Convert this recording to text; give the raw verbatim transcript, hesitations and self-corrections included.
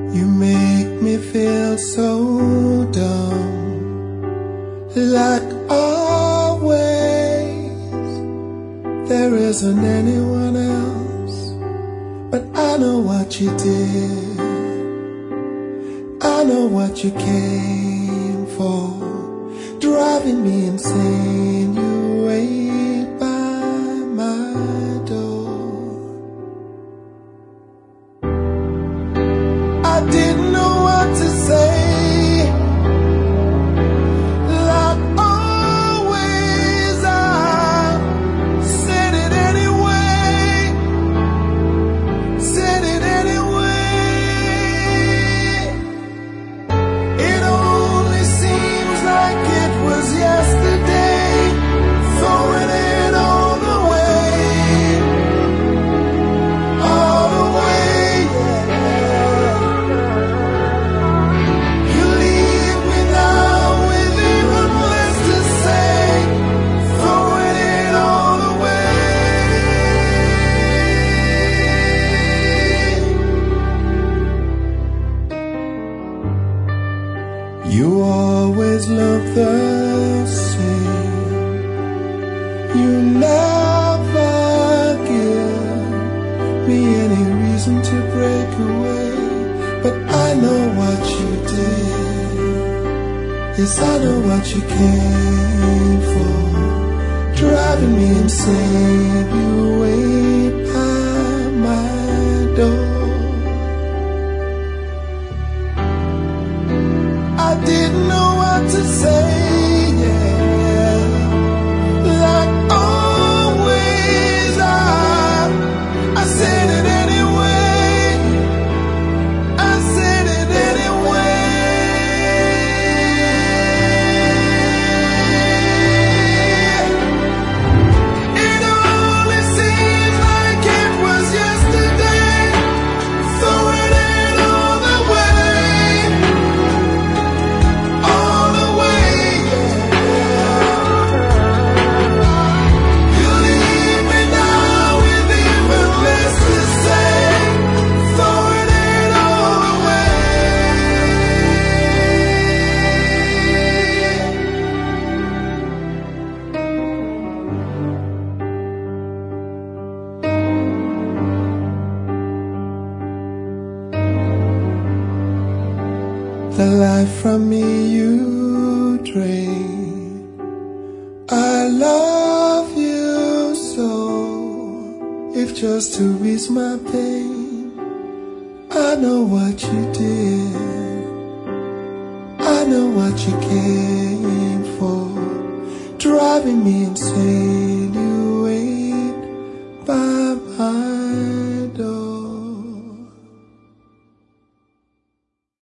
You make me feel so dumb, like always. There isn't anyone else, but I know what you did. I know what you came for, driving me insane. You wait by my door. I didn't know what to say, like always. I said it anyway, said it anyway. It only seems like it was yesterday, throwing it all away, all away, yeah. You leave me now with even less to say, throwing it all away. You always love the same. You never give me any reason to break away. But I know what you did. Yes, I know what you came for, driving me insane. You wait by my door. I didn't know what to say, yeah. Like always, I, I said it anyway. I said it anyway. It only seems like it was yesterday, throwing it all away, all the way, yeah. You leave me now with even less to say, throwing it all away. The life from me you drain. I love you so, if just to ease my pain. I know what you did. I know what you came for, driving me insane.